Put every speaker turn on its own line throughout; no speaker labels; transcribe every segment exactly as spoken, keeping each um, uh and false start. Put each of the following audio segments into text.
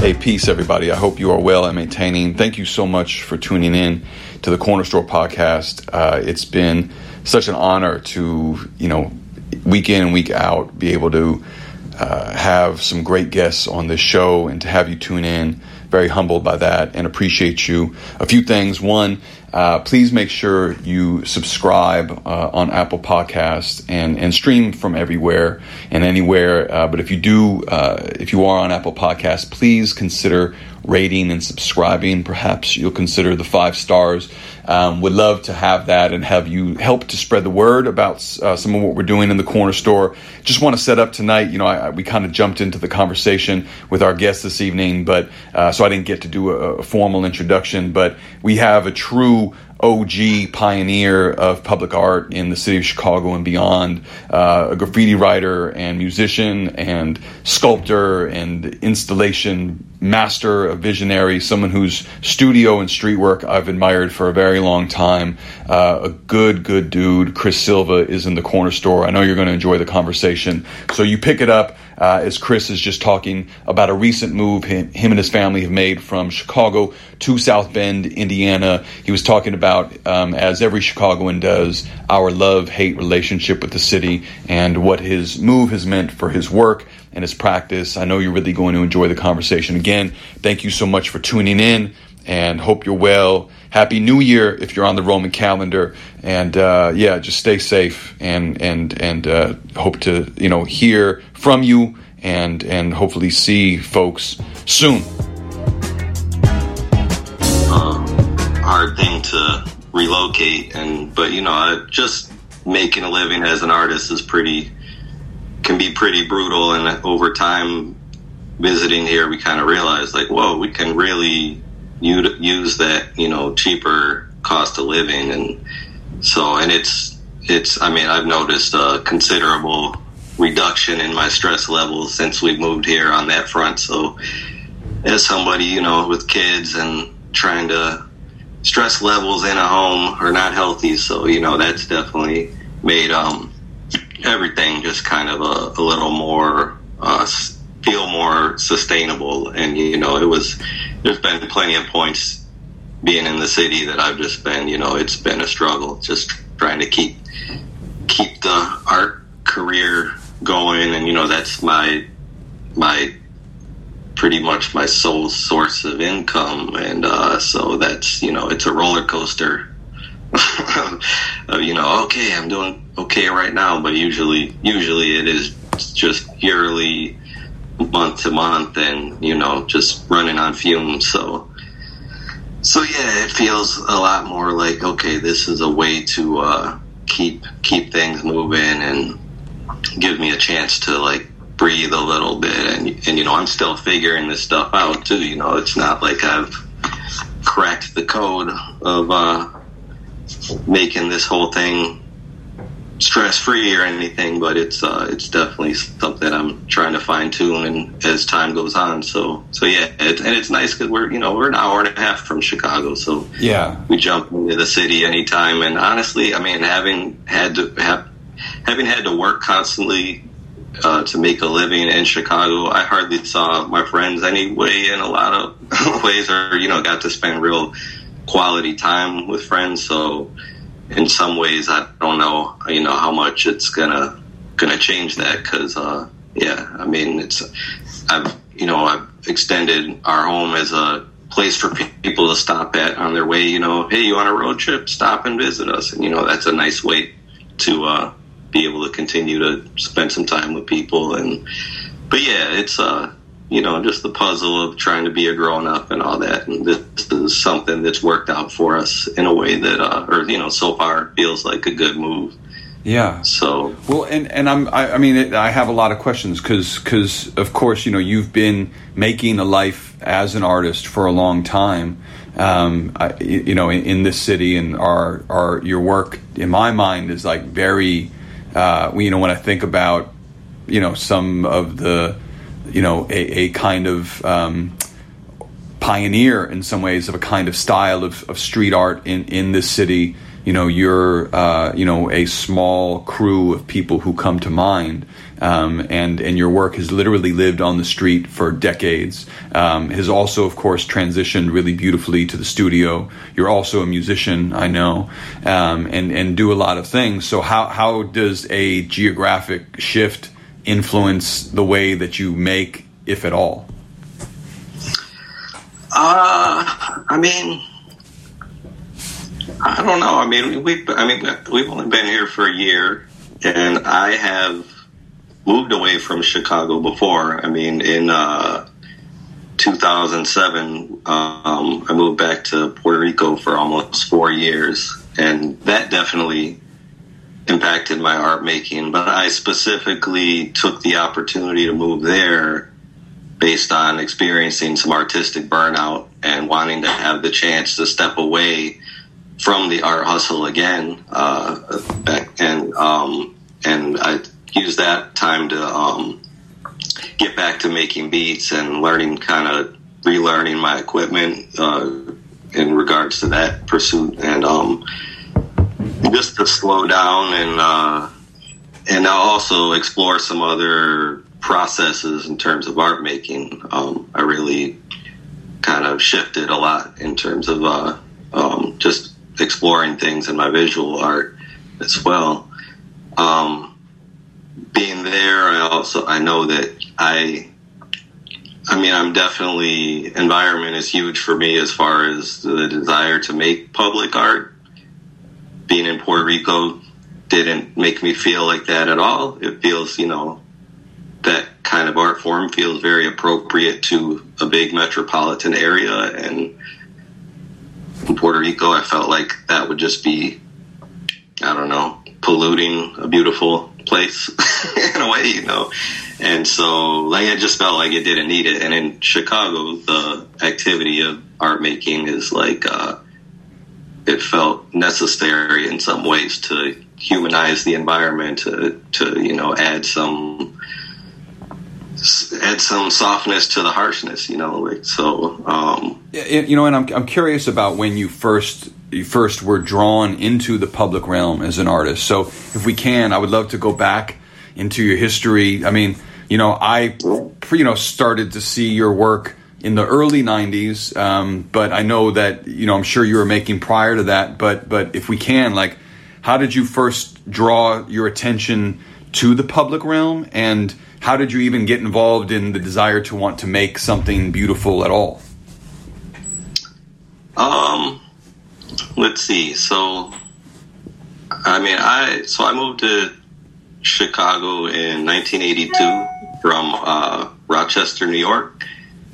Hey, peace, everybody. I hope you are well and maintaining. Thank you so much for tuning in to the Corner Store podcast. Uh, it's been such an honor to, you know, week in and week out, be able to uh, have some great guests on this show and to have you tune in. Very humbled by that and appreciate you. A few things. One, uh, please make sure you subscribe uh, on Apple Podcasts and, and stream from everywhere and anywhere. Uh, but if you do, uh, if you are on Apple Podcasts, please consider rating and subscribing. Perhaps you'll consider the five stars. Um, would love to have that and have you help to spread the word about uh, some of what we're doing in the Corner Store. Just want to set up tonight. You know, I, I, we kind of jumped into the conversation with our guest this evening, but uh, so I didn't get to do a, a formal introduction. But we have a true O G pioneer of public art in the city of Chicago and beyond, uh, a graffiti writer and musician and sculptor and installation master, a visionary, someone whose studio and street work I've admired for a very long time. Uh, a good, good dude. Chris Silva is in the Corner Store. I know you're going to enjoy the conversation. So you pick it up uh, as Chris is just talking about a recent move him, him and his family have made from Chicago to South Bend, Indiana. He was talking about, um, as every Chicagoan does, our love-hate relationship with the city and what his move has meant for his work and his practice. I know you're really going to enjoy the conversation. Again, thank you so much for tuning in and hope you're well. Happy New Year if you're on the Roman calendar. And uh, yeah, just stay safe and and and uh, hope to, you know, hear from you and and hopefully see folks soon.
Uh, hard thing to relocate, and but you know, just making a living as an artist is pretty can be pretty brutal. And over time, visiting here, we kind of realized, like, whoa, we can really use that, you know, cheaper cost of living. And so, and it's, it's, I mean, I've noticed a considerable reduction in my stress levels since we moved here on that front. So as somebody, you know, with kids and trying to, stress levels in a home are not healthy. So, you know, that's definitely made, um, everything just kind of a, a little more, uh, feel more sustainable. And, you know, it was, there's been plenty of points being in the city that I've just been, you know, it's been a struggle just trying to keep, keep the art career going. And, you know, that's my, my, pretty much my sole source of income. And, uh, so that's, you know, it's a roller coaster. uh, you know, okay, I'm doing okay right now, but usually, usually it is just yearly, month to month, and you know, just running on fumes. So, so yeah, it feels a lot more like, okay, this is a way to uh, keep keep things moving and give me a chance to like breathe a little bit. And and you know, I'm still figuring this stuff out too. You know, it's not like I've cracked the code of uh, making this whole thing stress-free or anything, but it's uh, it's definitely something I'm trying to fine-tune and as time goes on. So so yeah, it, and it's nice because we're you know we're an hour and a half from Chicago, so
yeah,
we jump into the city anytime. And honestly, I mean, having had to have having had to work constantly uh, to make a living in Chicago, I hardly saw my friends anyway in a lot of ways, or you know, got to spend real quality time with friends. So in some ways, I don't know, you know, how much it's gonna gonna change that. Because, uh, yeah, I mean, it's I've you know I've extended our home as a place for people to stop at on their way. You know, hey, you on a road trip? Stop and visit us. And you know, that's a nice way to uh, be able to continue to spend some time with people. And but yeah, it's uh. you know, just the puzzle of trying to be a grown up and all that. And this is something that's worked out for us in a way that, uh, or, you know, so far feels like a good move.
Yeah.
So,
well, and, and I'm, I, I mean, it, I have a lot of questions because, because of course, you know, you've been making a life as an artist for a long time, um, I, you know, in, in this city, and our, our, your work in my mind is like very, uh, you know, when I think about, you know, some of the, you know, a, a kind of um, pioneer in some ways of a kind of style of, of street art in, in this city. you know, you're, uh, you know, a small crew of people who come to mind, um, and, and your work has literally lived on the street for decades, um, has also, of course, transitioned really beautifully to the studio. You're also a musician, I know, um, and, and do a lot of things. So how, how does a geographic shift influence the way that you make, if at all?
Uh, I mean, I don't know. I mean, we, I mean, we've only been here for a year, and I have moved away from Chicago before. I mean, in uh, two thousand seven, um, I moved back to Puerto Rico for almost four years, and that definitely impacted my art making. But I specifically took the opportunity to move there based on experiencing some artistic burnout and wanting to have the chance to step away from the art hustle again, uh, back and um, and I used that time to um, get back to making beats and learning, kind of relearning my equipment uh, in regards to that pursuit, and um, just to slow down and uh, and I'll also explore some other processes in terms of art making. Um, I really kind of shifted a lot in terms of uh, um, just exploring things in my visual art as well. Um, being there, I also, I know that I, I mean, I'm definitely, environment is huge for me as far as the desire to make public art. Being in Puerto Rico didn't make me feel like that at all. It feels, you know, that kind of art form feels very appropriate to a big metropolitan area, and in Puerto Rico, I felt like that would just be, I don't know, polluting a beautiful place in a way, you know. And so, like, I just felt like it didn't need it. And in Chicago, the activity of art making is like, uh, it felt necessary in some ways to humanize the environment, to, to you know, add some add some softness to the harshness, you know, like, so, um,
you know, and I'm, I'm curious about when you first, you first were drawn into the public realm as an artist. So if we can, I would love to go back into your history. I mean, you know, I, you know, started to see your work in the early nineties. Um, but I know that, you know, I'm sure you were making prior to that, but, but if we can, like, how did you first draw your attention to the public realm, and how did you even get involved in the desire to want to make something beautiful at all?
Um, let's see. So, I mean, I so I moved to Chicago in nineteen eighty-two from uh, Rochester, New York,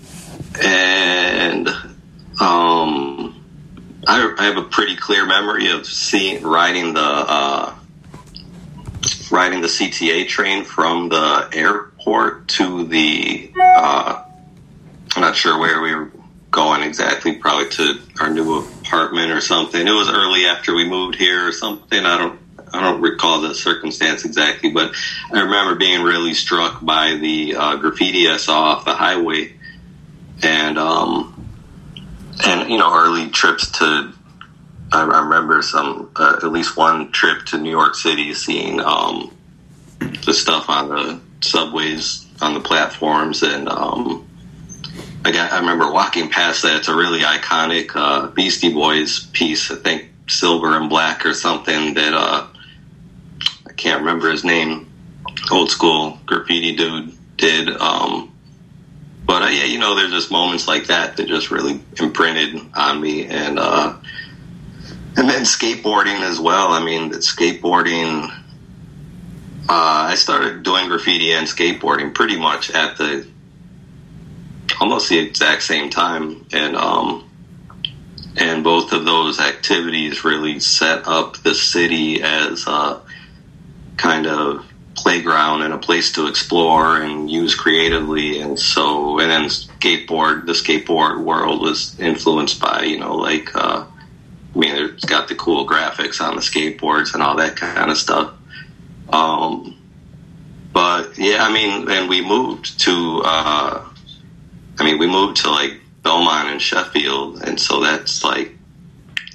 and um, I, I have a pretty clear memory of seeing riding the. Uh, riding the C T A train from the airport to the, uh, I'm not sure where we were going exactly, probably to our new apartment or something. It was early after we moved here or something. I don't, I don't recall the circumstance exactly, but I remember being really struck by the uh, graffiti I saw off the highway, and, um, and, you know, early trips to, I remember some, uh, at least one trip to New York City, seeing um, the stuff on the subways, on the platforms, and um, I got. I remember walking past that. It's a really iconic uh, Beastie Boys piece. I think Silver and Black or something. That uh, I can't remember his name. Old school graffiti dude did. Um, but uh, yeah, you know, there's just moments like that that just really imprinted on me, and. Uh, And then skateboarding as well. I mean, skateboarding, uh, I started doing graffiti and skateboarding pretty much at the, almost the exact same time. And, um, and both of those activities really set up the city as a kind of playground and a place to explore and use creatively. And so, and then skateboard, the skateboard world was influenced by, you know, like, uh, I mean, it's got the cool graphics on the skateboards and all that kind of stuff. Um, but yeah, I mean, and we moved to, uh, I mean, we moved to like Belmont and Sheffield. And so that's like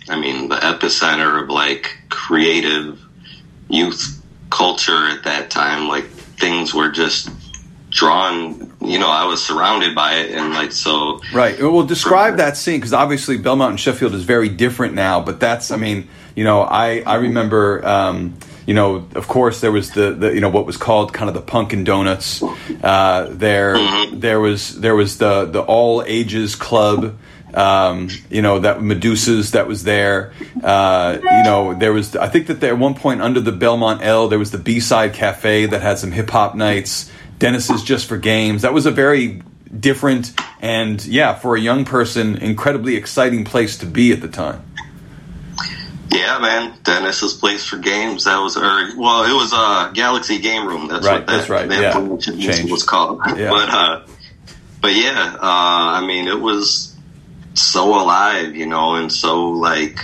I mean, the epicenter of like creative youth culture at that time. Like things were just drawn, you know, I was surrounded by it, and like so.
Right. Well, describe that scene, because obviously Belmont and Sheffield is very different now. But that's, I mean, you know, I I remember. Um, You know, of course, there was the, the you know what was called kind of the Punkin' Donuts. Uh, there,
mm-hmm.
there was there was the the all ages club. Um, you know, that Medusa's that was there. Uh, you know, there was I think that there, at one point under the Belmont L there was the B-Side Cafe that had some hip hop nights. Dennis's Just for Games. That was a very different and yeah, for a young person, incredibly exciting place to be at the time.
Yeah, man, Dennis's Place for Games. That was, or well, it was uh, Galaxy Game Room. That's
right,
what that,
that's right.
that
yeah.
was called.
Yeah.
But, uh, but yeah, uh, I mean, it was so alive, you know, and so like,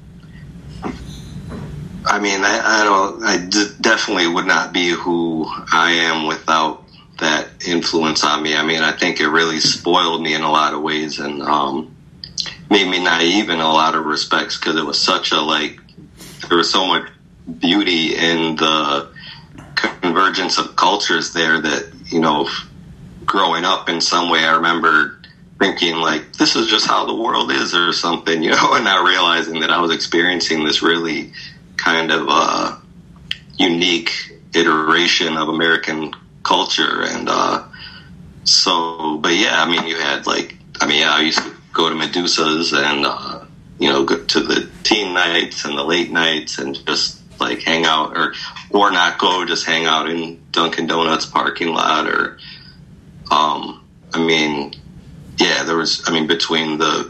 I mean, I, I don't, I d- definitely would not be who I am without that influence on me. I mean, I think it really spoiled me in a lot of ways, and um, made me naive in a lot of respects, because it was such a, like, there was so much beauty in the convergence of cultures there that, you know, growing up in some way, I remember thinking, like, this is just how the world is or something, you know, and not realizing that I was experiencing this really kind of uh, unique iteration of American culture. And uh, so, but yeah, I mean, you had, like, I mean, yeah, I used to go to Medusa's and, uh, you know, go to the teen nights and the late nights and just like hang out, or, or not go, just hang out in Dunkin' Donuts parking lot, or, um, I mean, yeah, there was, I mean, between the,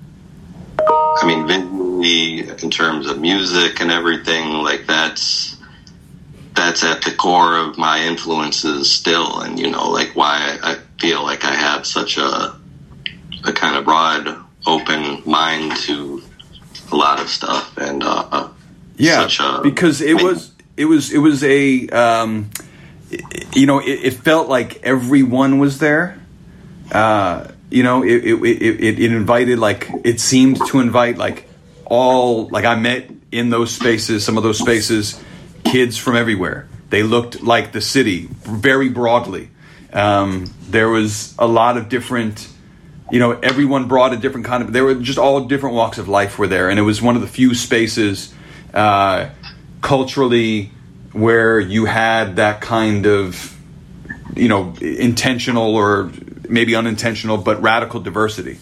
I mean, visually in terms of music and everything, like that's, that's at the core of my influences still. And, you know, like why I feel like I have such a, a kind of broad, open mind to a lot of stuff, and uh,
yeah,
such a,
because it was it was it was a um, you know it, it felt like everyone was there. Uh, you know, it it, it it invited, like it seemed to invite like all, like I met in those spaces, some of those spaces, kids from everywhere. They looked like the city very broadly. Um, there was a lot of different. You know, everyone brought a different kind of, they were just all different walks of life were there. And it was one of the few spaces uh, culturally where you had that kind of, you know, intentional or maybe unintentional, but radical diversity.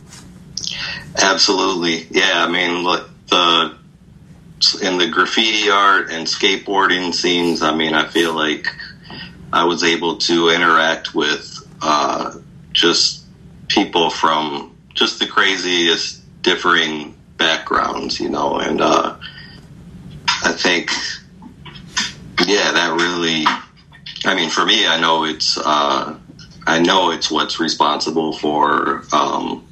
Absolutely. Yeah. I mean, look, the, in the graffiti art and skateboarding scenes, I mean, I feel like I was able to interact with uh, just people from just the craziest differing backgrounds, you know, and uh, I think, yeah, that really, I mean, for me, I know it's, uh, I know it's what's responsible for, um,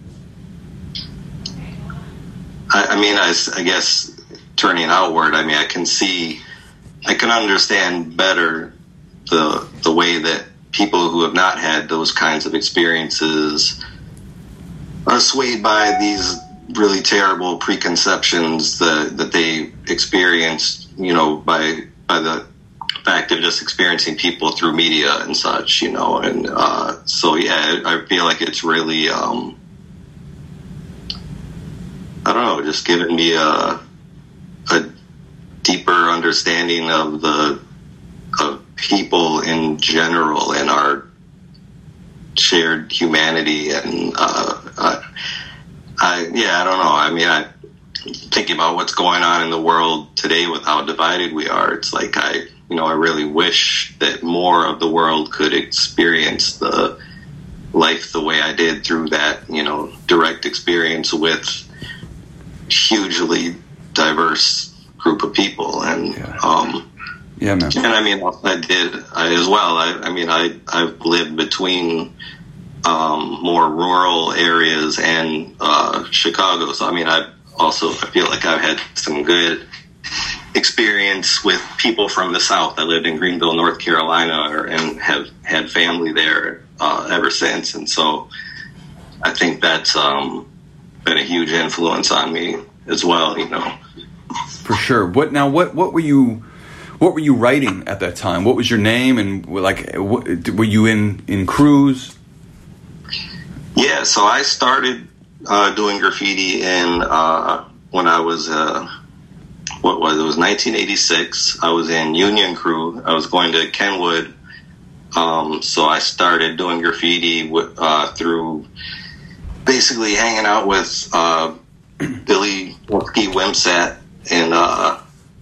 I, I mean, I, I guess turning outward, I mean, I can see, I can understand better the the way that people who have not had those kinds of experiences are swayed by these really terrible preconceptions that, that they experienced, you know, by by the fact of just experiencing people through media and such, you know. And uh, so, yeah, I feel like it's really, um, I don't know, just given me a, a deeper understanding of the of people in general and our shared humanity. And uh, I, I, yeah, I don't know. I mean, I thinking about what's going on in the world today with how divided we are. It's like I, you know, I really wish that more of the world could experience the life the way I did through that, you know, direct experience with hugely diverse group of people. And
yeah.
um,
Yeah, man.
And I mean, I did I, as well. I, I mean, I, I've lived between um, more rural areas and uh, Chicago. So, I mean, I also I feel like I've had some good experience with people from the South. I lived in Greenville, North Carolina, or, and have had family there uh, ever since. And so I think that's um, been a huge influence on me as well, you know.
For sure. What now? What what were you what were you writing at that time? What was your name, and like what, were you in in crews?
Yeah, so I started uh, doing graffiti in uh, when I was uh, what was it? It was nineteen eighty-six. I was in Union Crew. I was going to Kenwood, um, so I started doing graffiti w- uh, through basically hanging out with uh, Billy Ski Wimsat and uh,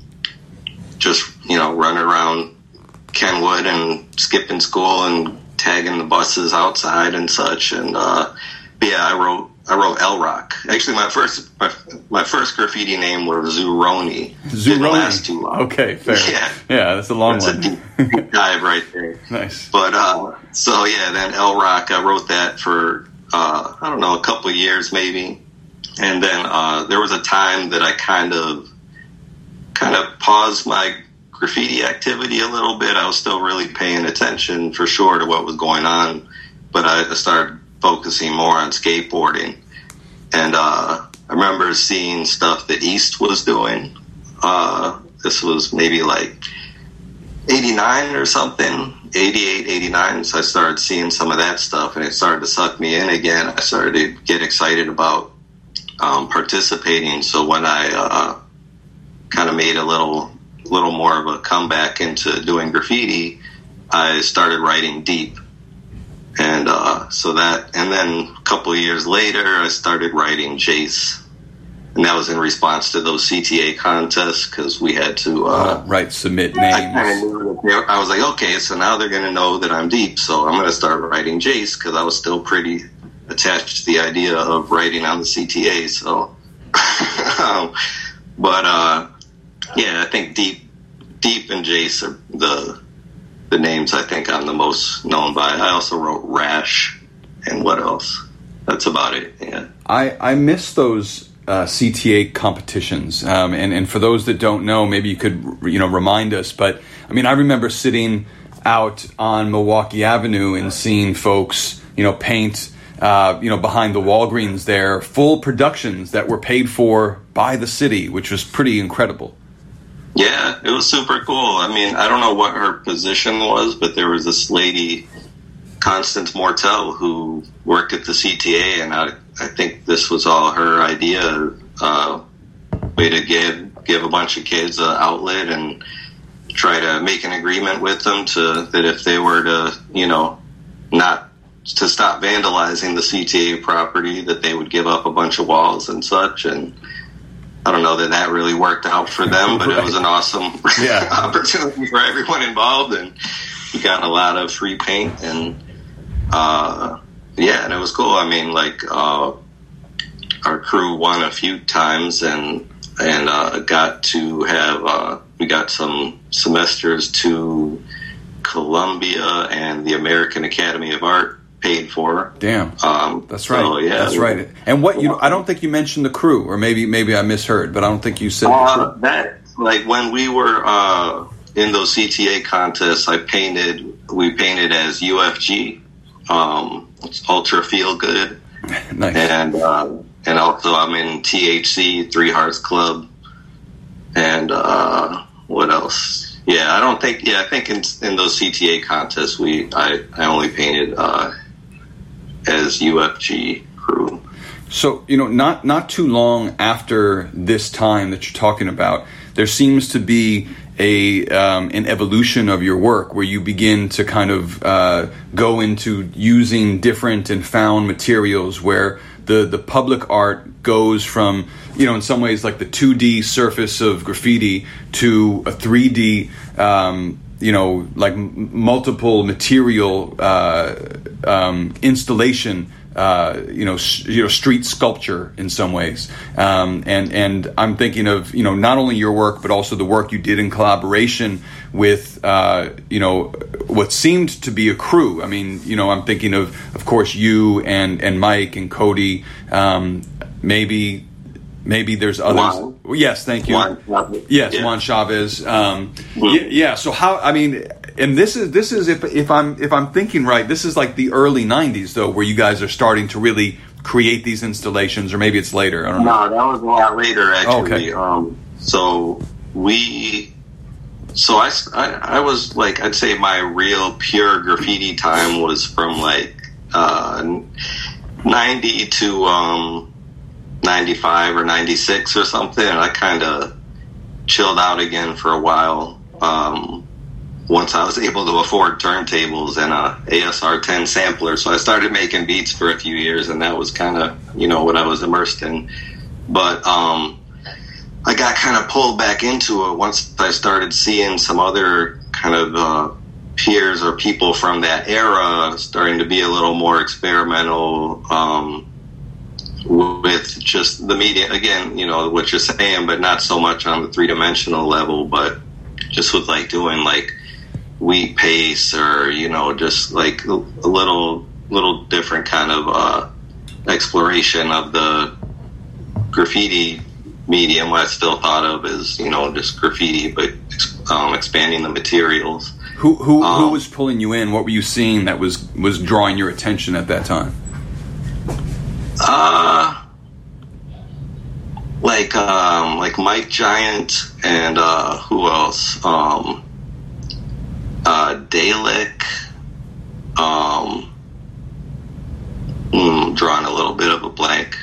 just you know running around Kenwood and skipping school and tagging the buses outside and such. And uh, yeah, I wrote I wrote L Rock. Actually, my first my, my first graffiti name was Zuroni.
Zuroni.
Didn't last too long.
Okay, fair.
Yeah,
yeah, that's a long
that's
one.
a deep, deep dive right there.
Nice.
But uh, so yeah, then L Rock. I wrote that for uh, I don't know a couple of years maybe, and then uh, there was a time that I kind of kind of paused my graffiti activity a little bit. I was still really paying attention for sure to what was going on, but I started focusing more on skateboarding. And uh, I remember seeing stuff that East was doing. Uh, this was maybe like eighty-nine or something, eighty-eight, eighty-nine. So I started seeing some of that stuff, and it started to suck me in again. I started to get excited about um, participating. So when I uh, kind of made a little little more of a comeback into doing graffiti, I started writing Deep. And uh, so that, and then a couple of years later, I started writing Jace. And that was in response to those C T A contests, because we had to... Uh,
uh, right, submit names.
I, kind of knew that they, I was like, okay, so now they're going to know that I'm Deep, so I'm going to start writing Jace, because I was still pretty attached to the idea of writing on the C T A, so... um, but, uh, yeah, I think Deep Deep and Jace are the the names I think I'm the most known by. I also wrote Rash, and what else? That's about it, yeah.
I, I miss those uh, C T A competitions, um, and, and for those that don't know, maybe you could you know remind us, but I mean, I remember sitting out on Milwaukee Avenue and seeing folks you know paint uh, you know behind the Walgreens there, full productions that were paid for by the city, which was pretty incredible.
Yeah, it was super cool. I mean, I don't know what her position was, but there was this lady, Constance Mortel, who worked at the C T A, and I, I think this was all her idea, uh, way to give give a bunch of kids an outlet and try to make an agreement with them to that if they were to, you know, not to stop vandalizing the C T A property, that they would give up a bunch of walls and such. And I don't know that that really worked out for them, but right. It was an awesome yeah. opportunity for everyone involved, and we got a lot of free paint, and uh, yeah, and it was cool. I mean, like uh, our crew won a few times, and and uh, got to have uh, we got some semesters to Columbia and the American Academy of Art paid for.
Damn,
um,
that's right.
So, yeah,
that's right. And what you? I don't think you mentioned the crew, or maybe maybe I misheard, but I don't think you said
uh,
the crew.
That like when we were uh, in those C T A contests, I painted. We painted as U F G, um, it's Ultra Feel Good,
nice.
and uh, and also I'm in T H C, Three Hearts Club, and uh, what else? Yeah, I don't think. Yeah, I think in in those C T A contests, we I I only painted. Uh, as U F G crew.
So, you know, not not too long after this time that you're talking about, there seems to be a um, an evolution of your work where you begin to kind of uh, go into using different and found materials, where the, the public art goes from, you know, in some ways like the two D surface of graffiti to a three D um you know, like m- multiple material uh, um, installation, uh, you know, sh- you know, street sculpture in some ways. Um, and and I'm thinking of, you know, not only your work but also the work you did in collaboration with, uh, you know, what seemed to be a crew. I mean, you know, I'm thinking of, of course, you and and Mike and Cody. Um, maybe. Maybe there's others.
Juan.
Yes, thank you.
Juan,
yes,
yeah.
Juan Chavez. Um, yeah, yeah. So how? I mean, and this is this is if if I'm if I'm thinking right, this is like the early nineties though, where you guys are starting to really create these installations, or maybe it's later? I don't know.
No, that was a lot later, actually.
Oh, okay.
Um, so we, so I, I, I was like, I'd say my real pure graffiti time was from like uh, ninety to um, ninety-five or ninety-six or something. And I kind of chilled out again for a while. Um, once I was able to afford turntables and a A S R ten sampler. So I started making beats for a few years, and that was kind of, you know, what I was immersed in. But um, I got kind of pulled back into it once I started seeing some other kind of uh, peers or people from that era starting to be a little more experimental um, with just the media. Again, you know, what you're saying, but not so much on the three-dimensional level, but just with like doing like wheat paste, or you know, just like a little little different kind of uh exploration of the graffiti medium. I still thought of as, you know, just graffiti, but um expanding the materials.
Who who
um,
who was pulling you in? What were you seeing that was was drawing your attention at that time?
Uh like um like Mike Giant and uh who else? Um Uh, Dalek, um, mm, drawing a little bit of a blank.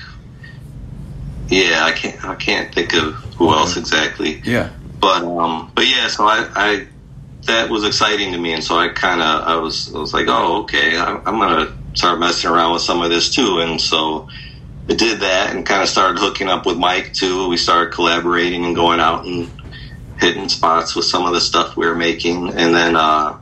Yeah, I can't, I can't think of who
okay.
else exactly.
Yeah,
but um, but yeah, so I, I that was exciting to me, and so I kind of, I was, I was like, oh, okay, I, I'm gonna start messing around with some of this too, and so I did that, and kind of started hooking up with Mike too. We started collaborating and going out and hitting spots with some of the stuff we were making, and then uh,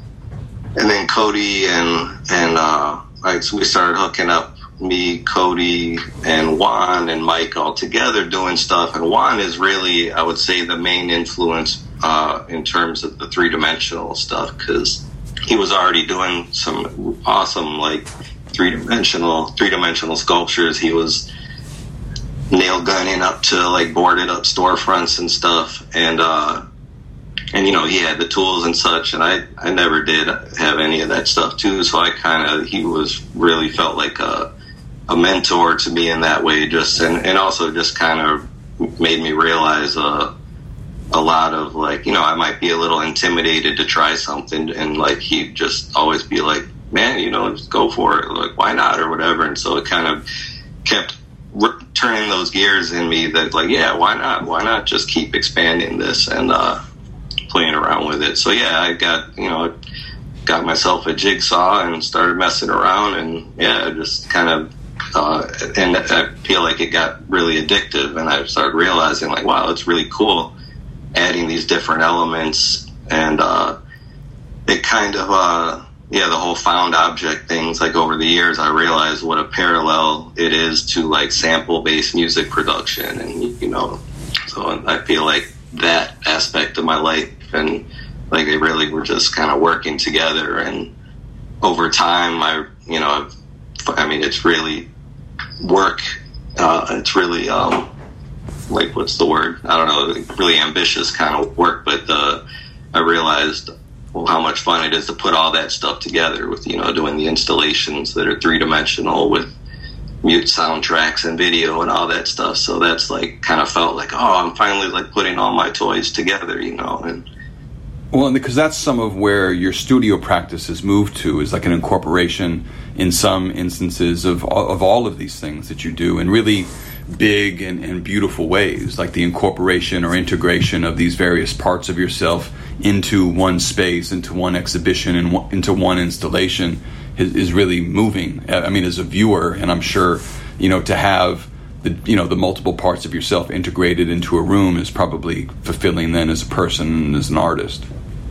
and then Cody and and uh, like so we started hooking up, me, Cody, and Juan and Mike all together doing stuff. And Juan is really, I would say, the main influence uh, in terms of the three dimensional stuff, because he was already doing some awesome like three dimensional three dimensional sculptures. He was nail gunning up to like boarded up storefronts and stuff, and uh and you know, he had the tools and such, and I I never did have any of that stuff too, so I kind of, he was really felt like a a mentor to me in that way, just and, and also just kind of made me realize uh a lot of like, you know, I might be a little intimidated to try something, and like he'd just always be like, man, you know, just go for it, like why not, or whatever. And so it kind of kept turning those gears in me that like, yeah, why not? Why not just keep expanding this and uh, playing around with it? So yeah, I got, you know, got myself a jigsaw and started messing around, and yeah, just kind of, uh, and I feel like it got really addictive, and I started realizing like, wow, it's really cool adding these different elements, and uh, it kind of, uh, yeah, the whole found object things, like over the years, I realized what a parallel it is to like sample-based music production. And, you know, so I feel like that aspect of my life and like they really were just kind of working together. And over time, I, you know, I mean, it's really work. Uh, it's really, um, like, what's the word? I don't know, really ambitious kind of work. But uh, I realized, well, how much fun it is to put all that stuff together with, you know, doing the installations that are three-dimensional with mute soundtracks and video and all that stuff. So that's like, kind of felt like, oh, I'm finally like putting all my toys together, you know. And
well, and because that's some of where your studio practice has moved to, is like an incorporation in some instances of of all of these things that you do in really big and, and beautiful ways, like the incorporation or integration of these various parts of yourself into one space, into one exhibition, and one, into one installation is, is really moving. I mean, as a viewer, and I'm sure, you know, to have the, you know, the multiple parts of yourself integrated into a room is probably fulfilling then as a person and as an artist.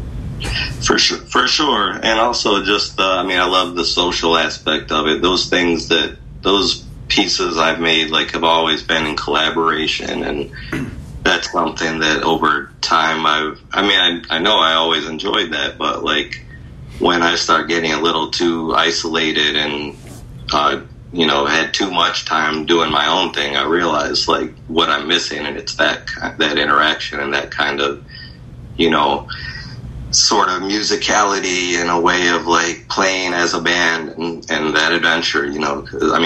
For sure, for sure. And also just, uh, I mean, I love the social aspect of it. Those things that, those pieces I've made, like, have always been in collaboration, and that's something that over time I've, I mean, I, I know I always enjoyed that, but like when I start getting a little too isolated and, uh, you know, had too much time doing my own thing, I realized like what I'm missing, and it's that, that interaction and that kind of, you know, sort of musicality and a way of like playing as a band, and, and that adventure, you know, 'cause, I mean,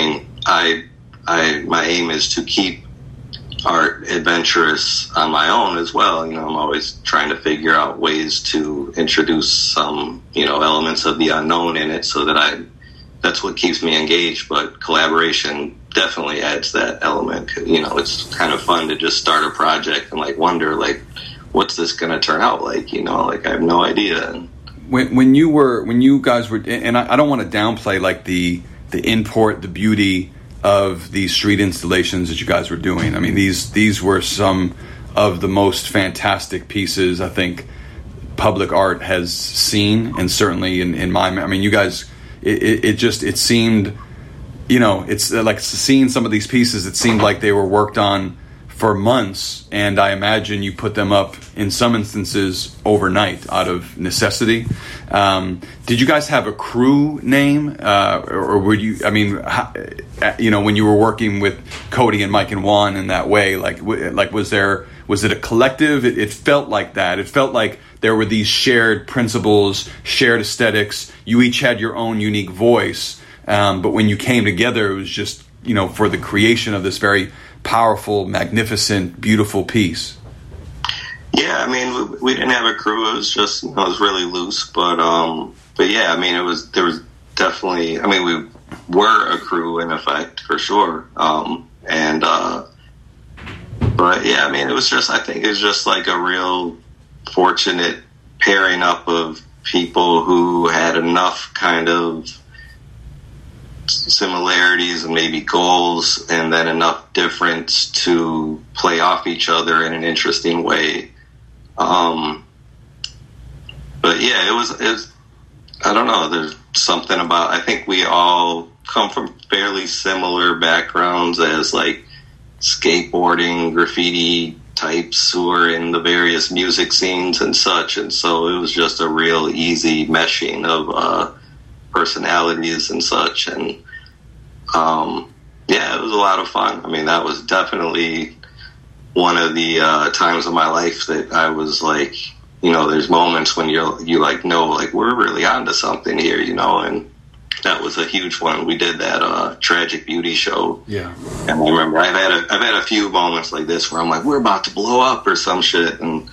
I, I, my aim is to keep art adventurous on my own as well. You know, I'm always trying to figure out ways to introduce some, you know, elements of the unknown in it so that I, that's what keeps me engaged. But collaboration definitely adds that element. You know, it's kind of fun to just start a project and like wonder, like, what's this going to turn out like? You know, like I have no idea. And
when when you were when you guys were, and I, I don't want to downplay like the the import, the beauty of these street installations that you guys were doing. I mean, these these were some of the most fantastic pieces I think public art has seen, and certainly in, in my, I mean, you guys, it, it, it just, it seemed, you know, it's like seeing some of these pieces, it seemed like they were worked on for months, and I imagine you put them up in some instances overnight out of necessity. Um, did you guys have a crew name, uh, or, or would you? I mean, how, you know, when you were working with Cody and Mike and Juan in that way, like, like was there was it a collective? It, it felt like that. It felt like there were these shared principles, shared aesthetics. You each had your own unique voice, um, but when you came together, it was just, you know, for the creation of this very powerful, magnificent, beautiful piece.
Yeah, I mean, we, we didn't have a crew. It was just, you know, it was really loose. But, um, but yeah, I mean, it was, there was definitely, I mean, we were a crew in effect for sure. Um, and, uh, but yeah, I mean, it was just, I think it was just like a real fortunate pairing up of people who had enough kind of similarities and maybe goals, and then enough difference to play off each other in an interesting way. Um, but yeah, it was, it was, I don't know, there's something about, I think we all come from fairly similar backgrounds as like skateboarding, graffiti types who are in the various music scenes and such. And so it was just a real easy meshing of, uh, personalities and such. And um yeah, it was a lot of fun. I mean, that was definitely one of the uh times of my life that I was like, you know, there's moments when you're you like know like we're really onto something here, you know. And that was a huge one. We did that uh Tragic Beauty show. Yeah. And I remember I've had a I've had a few moments like this where I'm like, we're about to blow up or some shit, and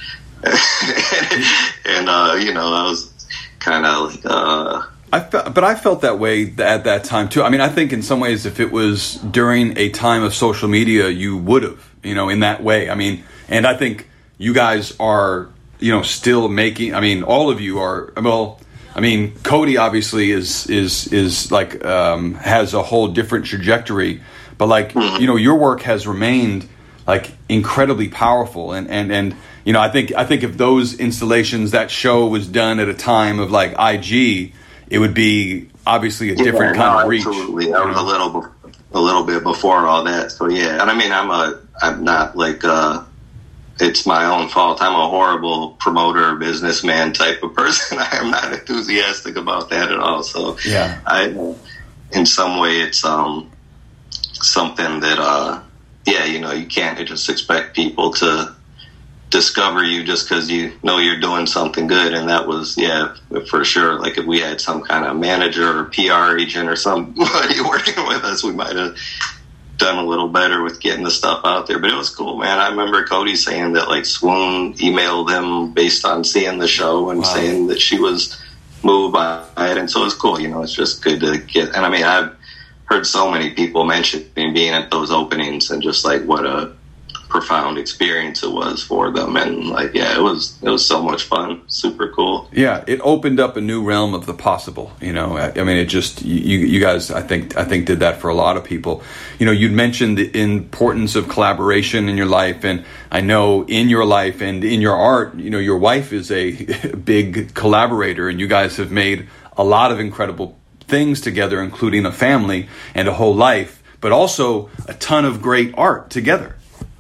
and uh you know, I was kind of like uh
I felt, but I felt that way at that time too. I mean, I think in some ways, if it was during a time of social media, you would have, you know, in that way. I mean, and I think you guys are, you know, still making. I mean, all of you are. Well, I mean, Cody obviously is is is like um, has a whole different trajectory, but like, you know, your work has remained like incredibly powerful, and and and you know, I think I think if those installations, that show was done at a time of like I G, it would be obviously a different yeah, kind no, of reach.
Absolutely, I was a little, a little bit before all that. So yeah, and I mean, I'm a, I'm not like, uh, it's my own fault. I'm a horrible promoter, businessman type of person. I am not enthusiastic about that at all. So yeah, I, in some way, it's um something that, uh, yeah, you know, you can't just expect people to discover you just because you know you're doing something good. And that was, yeah, for sure. Like if we had some kind of manager or P R agent or somebody working with us, we might have done a little better with getting the stuff out there. But it was cool, man. I remember Cody saying that like Swoon emailed him based on seeing the show and wow. saying that she was moved by it. And so it's cool, you know, it's just good to get, and I mean, I've heard so many people mention being at those openings and just like what a profound experience it was for them. And like, yeah, it was it was so much fun, super cool.
Yeah, it opened up a new realm of the possible, you know. I, I mean, it just, you you guys I think I think did that for a lot of people. You know, you'd mentioned the importance of collaboration in your life, and I know in your life and in your art, you know, your wife is a big collaborator, and you guys have made a lot of incredible things together, including a family and a whole life, but also a ton of great art together.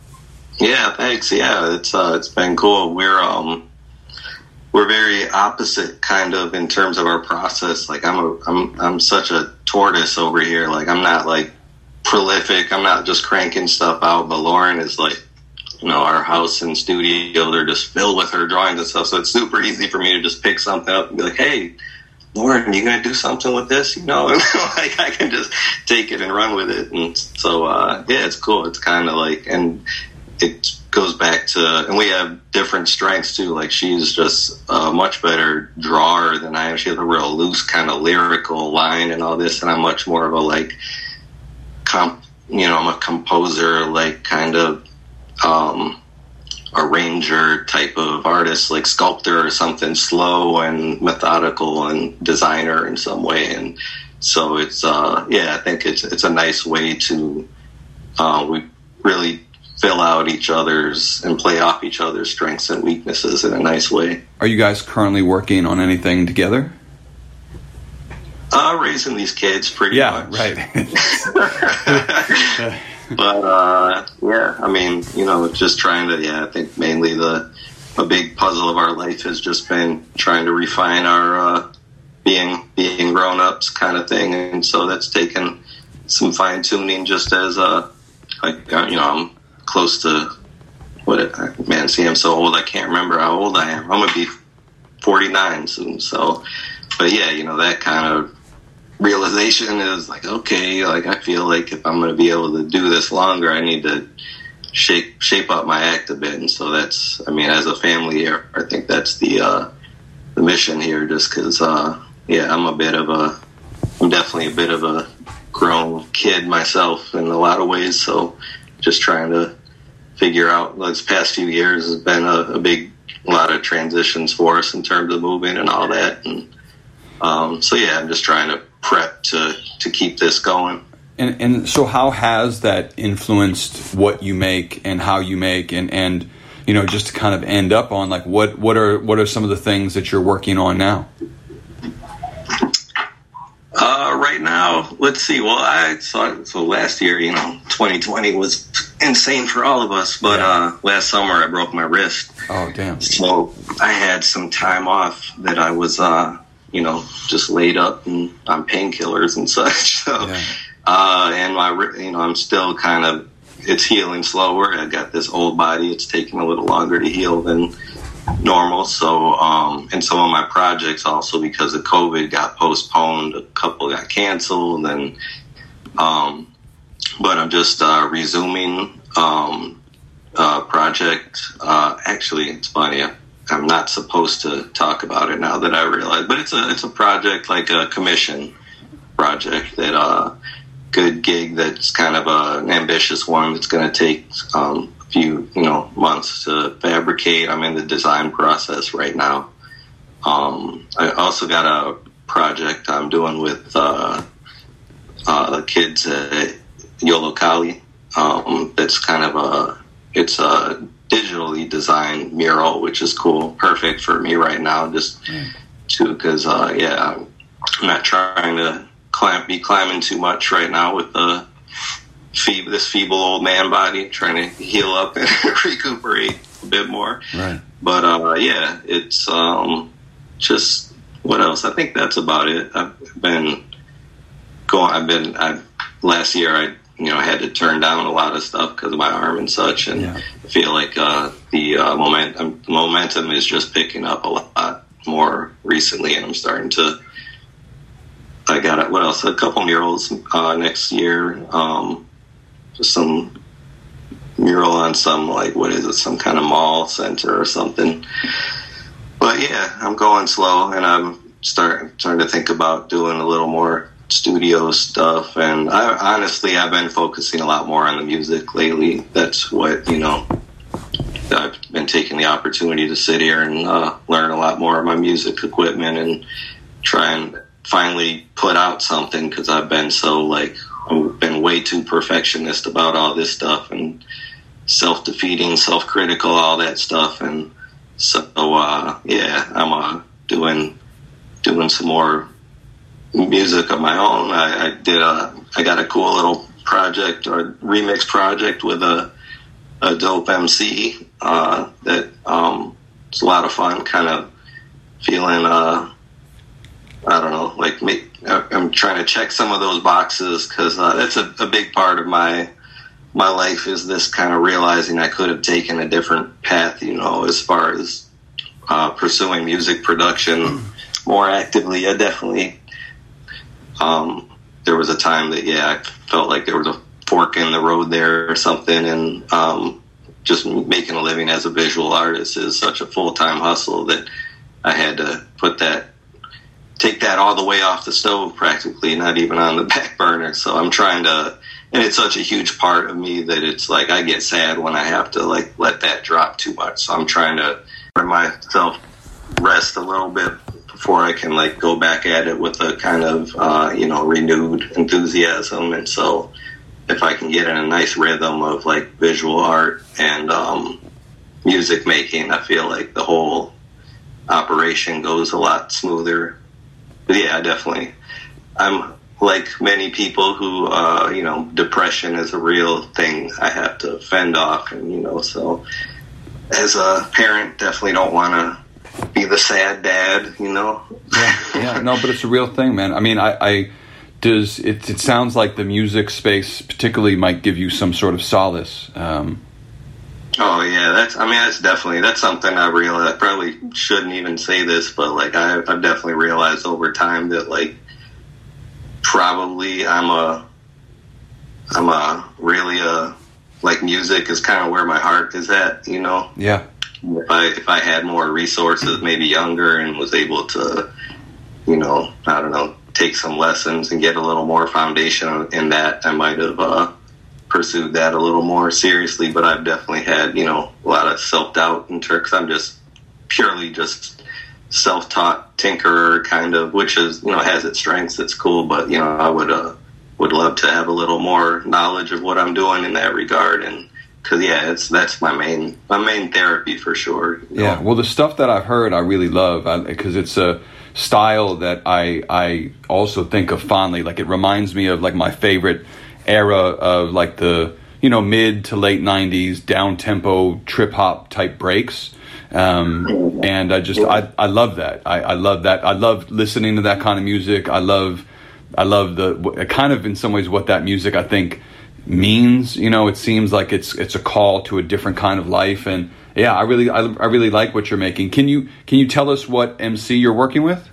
Yeah, thanks. Yeah, it's uh, it's been cool. We're um we're very opposite kind of in terms of our process. Like I'm a I'm I'm such a tortoise over here. Like I'm not like prolific. I'm not just cranking stuff out. But Lauren is like, you know, our house and studio, they're just filled with her drawings and stuff. So it's super easy for me to just pick something up and be like, hey, Lauren, you gonna do something with this? You know, like I can just take it and run with it. And so, uh, yeah, it's cool. It's kind of like, and it goes back to, and we have different strengths too. Like she's just a much better drawer than I am. She has a real loose kind of lyrical line and all this, and I'm much more of a like, comp, you know, I'm a composer, like kind of um, arranger type of artist, like sculptor or something, slow and methodical and designer in some way. And so it's, uh, yeah, I think it's it's a nice way to uh, we really fill out each other's and play off each other's strengths and weaknesses in a nice way.
Are you guys currently working on anything together?
Uh, raising these kids pretty
yeah,
much.
right.
But, uh, yeah, I mean, you know, just trying to, yeah, I think mainly the, a big puzzle of our life has just been trying to refine our, uh, being, being grown-ups kind of thing. And so that's taken some fine tuning just as, uh, like, you know, I'm close to, what, man, see, I'm so old, I can't remember how old I am. I'm going to be forty-nine soon. So, but yeah, you know, that kind of realization is like, okay, like I feel like if I'm going to be able to do this longer, I need to shape shape up my act a bit. And so that's, I mean, as a family here, I think that's the uh, the mission here. Just because, uh, yeah, I'm a bit of a, I'm definitely a bit of a grown kid myself in a lot of ways. So just trying to figure out. This past few years has been a, a big, a lot of transitions for us in terms of moving and all that. And um, so yeah, I'm just trying to prep to to keep this going.
And and so how has that influenced what you make and how you make, and and you know, just to kind of end up on like what what are what are some of the things that you're working on now?
Uh, right now, let's see. Well, I saw so last year, you know, twenty twenty was insane for all of us. But uh, last summer, I broke my wrist.
Oh, damn!
So I had some time off that I was, uh, you know, just laid up and on painkillers and such. So, yeah. uh, and my, you know, I'm still kind of, it's healing slower. I got this old body; it's taking a little longer to heal than normal. So, um, and some of my projects also, because of COVID, got postponed. A couple got canceled, and um, but I'm just uh, resuming um, uh, project. Uh, actually, it's funny. I'm not supposed to talk about it now that I realize, but it's a it's a project, like a commission project, that uh, good gig that's kind of a, an ambitious one. It's going to take um, few, you know, months to fabricate. I'm in the design process right now. Um, I also got a project I'm doing with uh, uh, the kids at Yolo Kali. Um, that's kind of a, it's a digitally designed mural, which is cool, perfect for me right now. Just mm. to, because uh, yeah, I'm not trying to climb, be climbing too much right now with the. Feeble, this feeble old man body, trying to heal up and recuperate a bit more.
Right.
But uh, yeah, it's um, just, what else? I think that's about it. I've been going. I've been. I last year I you know had to turn down a lot of stuff because of my arm and such, and yeah. I feel like uh, the uh, momentum momentum is just picking up a lot more recently, and I'm starting to. I got what else? A couple murals uh, next year. Um, some mural on some, like, what is it, some kind of mall center or something. But yeah, I'm going slow, and I'm starting starting to think about doing a little more studio stuff. And I honestly, I've been focusing a lot more on the music lately. That's what, you know, I've been taking the opportunity to sit here and uh, learn a lot more of my music equipment and try and finally put out something, because I've been so, like, I've been way too perfectionist about all this stuff and self-defeating, self-critical, all that stuff. And so, uh, yeah, I'm uh, doing doing some more music of my own. I, I did a, I got a cool little project or remix project with a, a dope M C uh, that um, it's a lot of fun. Kind of feeling, uh, I don't know, like make. I'm trying to check some of those boxes, because uh, that's a, a big part of my my life, is this kind of realizing I could have taken a different path, you know, as far as uh, pursuing music production. guess more actively. I definitely, um, there was a time that, yeah, I felt like there was a fork in the road there or something. And um, just making a living as a visual artist is such a full-time hustle that I had to put that, take that all the way off the stove practically, not even on the back burner. So I'm trying to, and it's such a huge part of me that it's like I get sad when I have to like let that drop too much. So I'm trying to let myself rest a little bit before I can like go back at it with a kind of uh, you know renewed enthusiasm. And so if I can get in a nice rhythm of like visual art and um, music making, I feel like the whole operation goes a lot smoother. But yeah, definitely. I'm like many people who, uh, you know, depression is a real thing I have to fend off. And, you know, so as a parent, definitely don't want to be the sad dad, you know?
Yeah, yeah, no, but it's a real thing, man. I mean, I, I does, it, it sounds like the music space particularly might give you some sort of solace. Um,
oh, yeah, that's, I mean, that's definitely, that's something I realized. I probably shouldn't even say this, but, like, I, I've definitely realized over time that, like, probably I'm a, I'm a really a, like music is kind of where my heart is at, you know?
Yeah.
If I, if I had more resources, maybe younger and was able to, you know, I don't know, take some lessons and get a little more foundation in that, I might have, uh, pursued that a little more seriously. But I've definitely had, you know, a lot of self-doubt in terms, cause I'm just purely just self-taught tinkerer kind of, which is, you know, has its strengths. It's cool, but you know, I would uh would love to have a little more knowledge of what I'm doing in that regard. And because yeah, it's that's my main my main therapy for sure.
Yeah, know? Well, the stuff that I've heard I really love because it's a style that I I also think of fondly. Like it reminds me of like my favorite era of like the, you know, mid to late nineties down tempo trip hop type breaks. Um, and I just, I, I love that. I, I love that. I love listening to that kind of music. I love, I love the kind of in some ways what that music I think means. You know, it seems like it's, it's a call to a different kind of life. And yeah, I really, I, I really like what you're making. Can you, can you tell us what M C you're working with?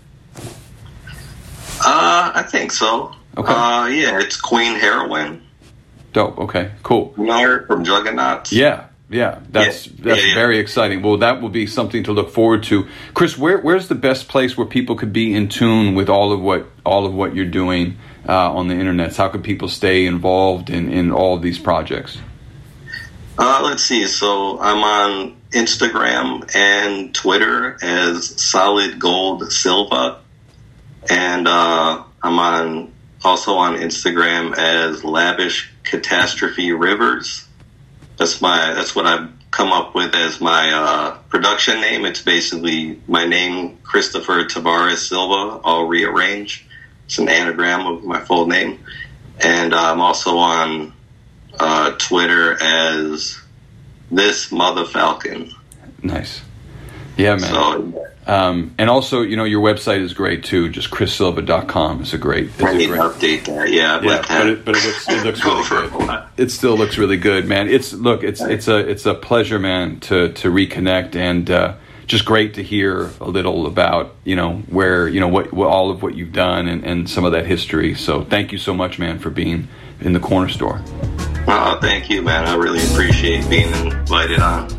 Uh, I think so.
Okay.
Uh, yeah, it's Queen Heroine.
Dope. Okay, cool.
You know her from Juggernauts?
Yeah. Yeah, that's
yeah,
that's
yeah, yeah.
very exciting. Well, that will be something to look forward to. Chris, where where's the best place where people could be in tune with all of what all of what you're doing uh, on the internet? How can people stay involved in, in all of these projects?
Uh, let's see. So I'm on Instagram and Twitter as Solid Gold Silva, and uh, I'm on also on Instagram as Lavish Catastrophe Rivers. That's my. That's what I've come up with as my uh, production name. It's basically my name, Christopher Tavares Silva, all rearranged. It's an anagram of my full name, and I'm also on uh, Twitter as This Mother Falcon.
Nice. Yeah, man.
So,
um, and also, you know, your website is great too. Just chris silva dot com is a great. Is
I
a
need
great,
to update that. Yeah,
yeah, but it, but it looks it looks really good. It still looks really good, man. It's look, it's it's a it's a pleasure, man, to to reconnect and uh, just great to hear a little about you know where you know what, what all of what you've done and, and some of that history. So thank you so much, man, for being in the Corner Store.
Oh, thank you, man. I really appreciate being invited on.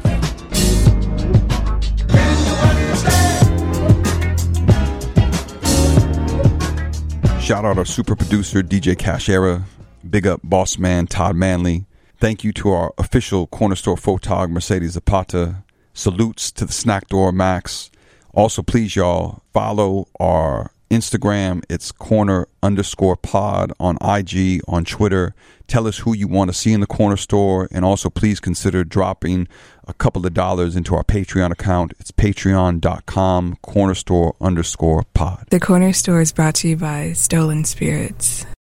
Shout out our super producer, D J Cashera. Big up boss man, Todd Manley. Thank you to our official Corner Store photog, Mercedes Zapata. Salutes to the Snack Door, Max. Also, please, y'all, follow our Instagram. It's corner underscore pod on I G, on Twitter. Tell us who you want to see in the Corner Store. And also, please consider dropping a couple of dollars into our Patreon account. It's patreon.com, corner store underscore pod.
The Corner Store is brought to you by Stolen Spirits.